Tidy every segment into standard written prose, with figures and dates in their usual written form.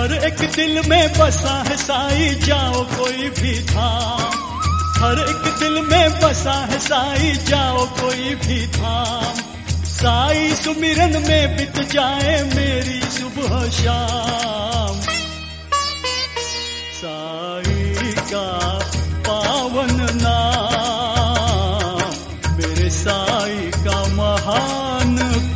हर एक दिल में बसा है साई, जाओ कोई भी धाम। हर एक दिल में बसा है साई, जाओ कोई भी धाम। साई सुमिरन में बीत जाए मेरी सुबह शाम। साई का पावन नाम, मेरे साई का महान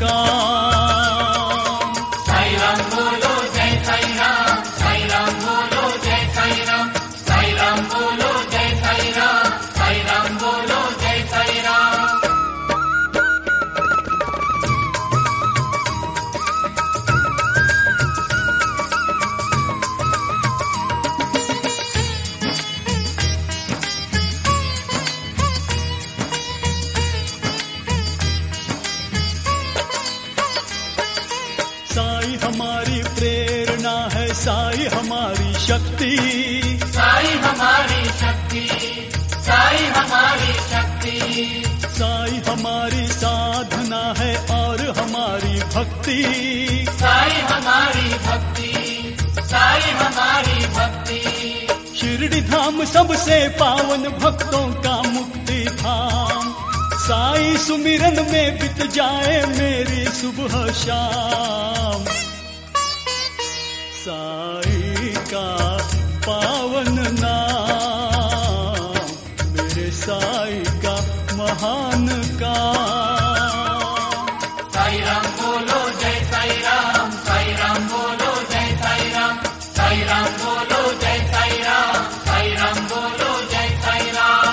काम। साई राम बोलो जय साई राम, साई राम बोलो जय साई राम, साई राम बोलो जय साई राम, साई राम बोलो जय साई राम। साई हमारी प्रेरणा है, साई हमारी शक्ति। साई हमारी शक्ति, साई हमारी शक्ति। साई हमारी साधना है और हमारी भक्ति। साई हमारी भक्ति, साई हमारी भक्ति। शिरडी धाम सबसे पावन, भक्तों का मुक्ति धाम। साई सुमिरन में बीत जाए मेरी सुबह शाम। साई का पावन नाम, मेरे साई का महान काम। साई राम बोलो जय साई राम, साई राम बोलो जय साई राम, साई राम बोलो जय साई राम, साई राम बोलो जय साई राम।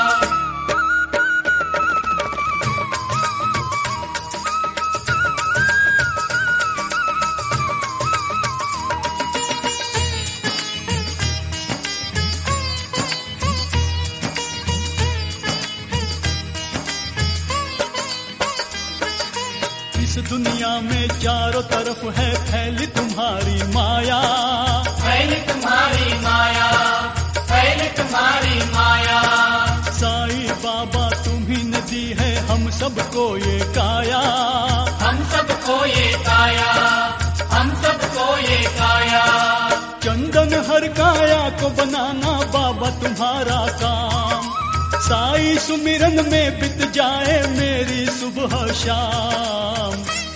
इस दुनिया में चारों तरफ है फैली तुम्हारी माया। फैल तुम्हारी माया, फैल तुम्हारी माया। साई बाबा तुम्ही ने दी है हम सबको ये काया। हम सबको ये काया, हम सबको ये काया। चंदन हर काया को बनाना बाबा तुम्हारा काम। साई सुमिरन में बीत जाए मेरी सुबह शाम।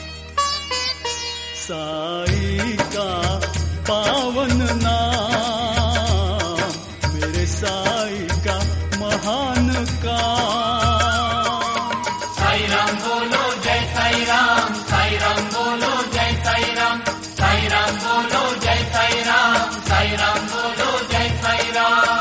साई का पावन नाम, मेरे साई का महान काम। साई राम बोलो जय साई राम, साई राम बोलो जय साई राम, साई राम बोलो जय साई राम, साई राम बोलो जय साई राम।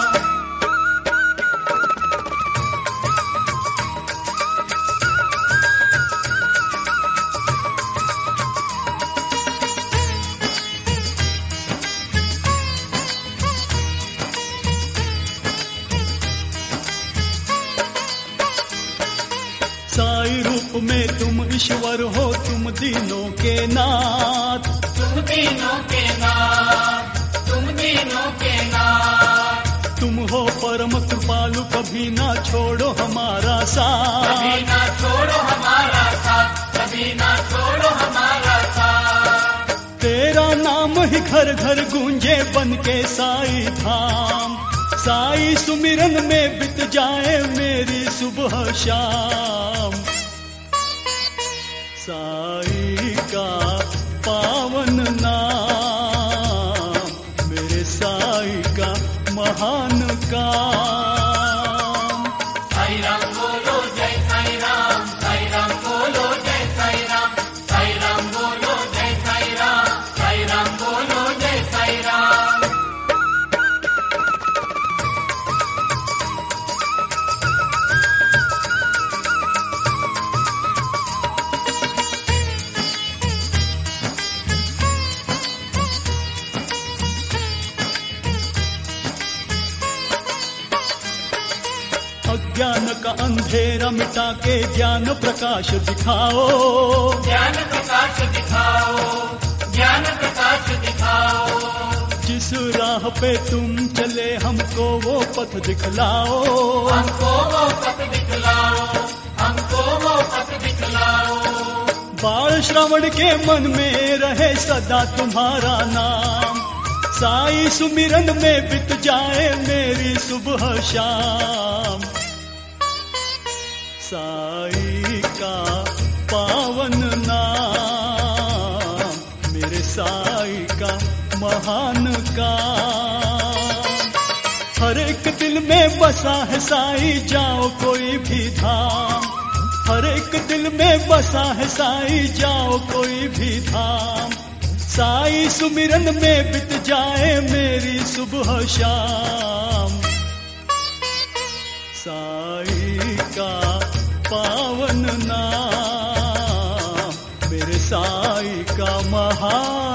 साई रूप में तुम ईश्वर हो, तुम दीनों के नाथ। तुम तीनों के नाथ, तुम तीनों के नाथ। तुम हो परम कृपालु, कभी ना छोड़ो हमारा साथ। कभी ना छोड़ो हमारा साथ, कभी ना छोड़ो हमारा साथ। तेरा नाम ही घर घर गूंजे बन के साई धाम। साई सुमिरन में बीत जाए मेरी सुबह शाम। साई का पावन नाम, मेरे साई का महान काम। साई राम बोलो जय साई राम, साई राम बोलो जय साई राम, साई राम बोलो जय साई राम, साई राम बोलो जय साई राम। अज्ञान का अंधेरा मिटा के ज्ञान प्रकाश दिखाओ। ज्ञान प्रकाश दिखाओ, ज्ञान प्रकाश दिखाओ। जिस राह पे तुम चले हमको वो पथ दिखलाओ। हमको वो पथ दिखलाओ, हमको वो पथ दिखलाओ। बाल श्रवण के मन में रहे सदा तुम्हारा नाम। साई सुमिरन में बीत जाए मेरी सुबह शाम। साई का पावन नाम, मेरे साई का महान काम। हर एक दिल में बसा है साई, जाओ कोई भी धाम। हर एक दिल में बसा है साई, जाओ कोई भी धाम। साई सुमिरन में बीत जाए मेरी सुबह शाम। साई का पावन नाम, मेरे साई का महान